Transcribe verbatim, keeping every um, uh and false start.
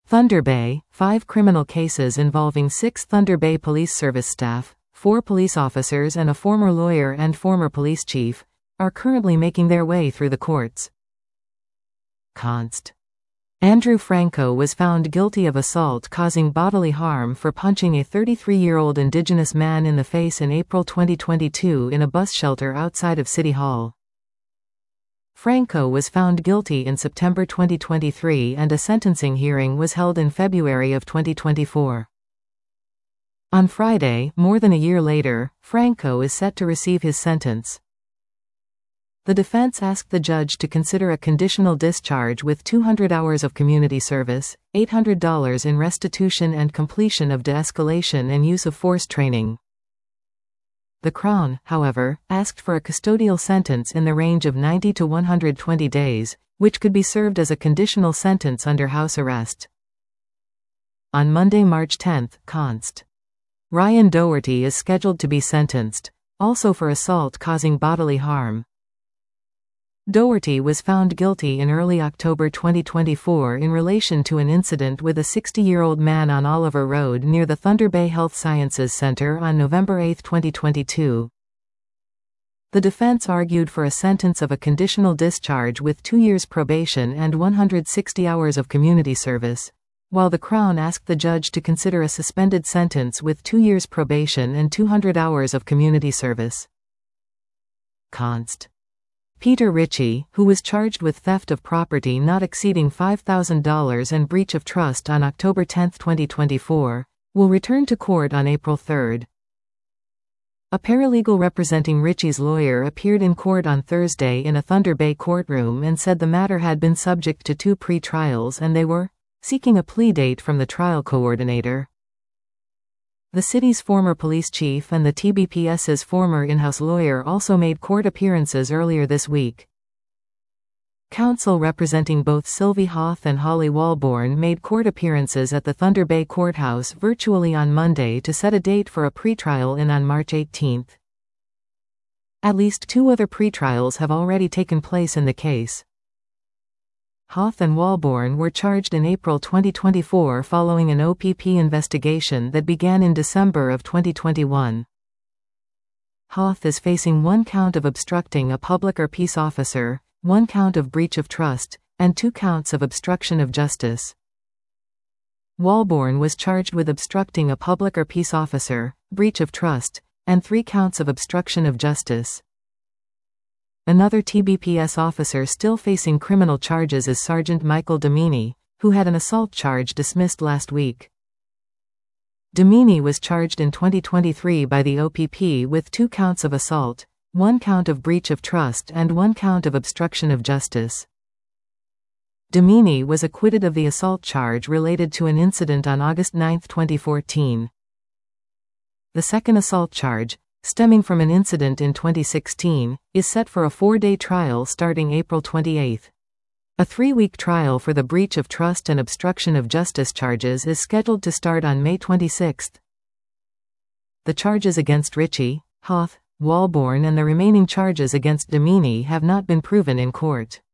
Thunder Bay, five criminal cases involving six Thunder Bay Police Service staff, four police officers and a former lawyer and former police chief, are currently making their way through the courts. Const. Andrew Franco was found guilty of assault causing bodily harm for punching a thirty-three-year-old Indigenous man in the face in April twenty twenty-two in a bus shelter outside of City Hall. Franco was found guilty in September twenty twenty-three and a sentencing hearing was held in February of twenty twenty-four. On Friday, more than a year later, Franco is set to receive his sentence. The defense asked the judge to consider a conditional discharge with two hundred hours of community service, eight hundred dollars in restitution and completion of de-escalation and use of force training. The Crown, however, asked for a custodial sentence in the range of ninety to one hundred twenty days, which could be served as a conditional sentence under house arrest. On Monday, March tenth, Const. Ryan Doherty is scheduled to be sentenced, also for assault causing bodily harm. Doherty was found guilty in early October twenty twenty-four in relation to an incident with a sixty-year-old man on Oliver Road near the Thunder Bay Health Sciences Center on November eighth twenty twenty-two. The defense argued for a sentence of a conditional discharge with two years probation and one hundred sixty hours of community service, while the Crown asked the judge to consider a suspended sentence with two years probation and two hundred hours of community service. Const. Peter Ritchie, who was charged with theft of property not exceeding five thousand dollars and breach of trust on October tenth twenty twenty-four, will return to court on April third. A paralegal representing Ritchie's lawyer appeared in court on Thursday in a Thunder Bay courtroom and said the matter had been subject to two pre-trials and they were seeking a plea date from the trial coordinator. The city's former police chief and the T B P S's former in-house lawyer also made court appearances earlier this week. Counsel representing both Sylvie Hoth and Holly Walborn made court appearances at the Thunder Bay Courthouse virtually on Monday to set a date for a pretrial in on March eighteenth. At least two other pretrials have already taken place in the case. Hoth and Walborn were charged in April twenty twenty-four following an O P P investigation that began in December of twenty twenty-one. Hoth is facing one count of obstructing a public or peace officer, one count of breach of trust, and two counts of obstruction of justice. Walborn was charged with obstructing a public or peace officer, breach of trust, and three counts of obstruction of justice. Another T B P S officer still facing criminal charges is Sergeant Michael Domini, who had an assault charge dismissed last week. Domini was charged in twenty twenty-three by the O P P with two counts of assault, one count of breach of trust and one count of obstruction of justice. Domini was acquitted of the assault charge related to an incident on August ninth twenty fourteen. The second assault charge, stemming from an incident in twenty sixteen, is set for a four-day trial starting April twenty-eighth. A three-week trial for the breach of trust and obstruction of justice charges is scheduled to start on May twenty-sixth. The charges against Ritchie, Hoth, Walborn and the remaining charges against Domini have not been proven in court.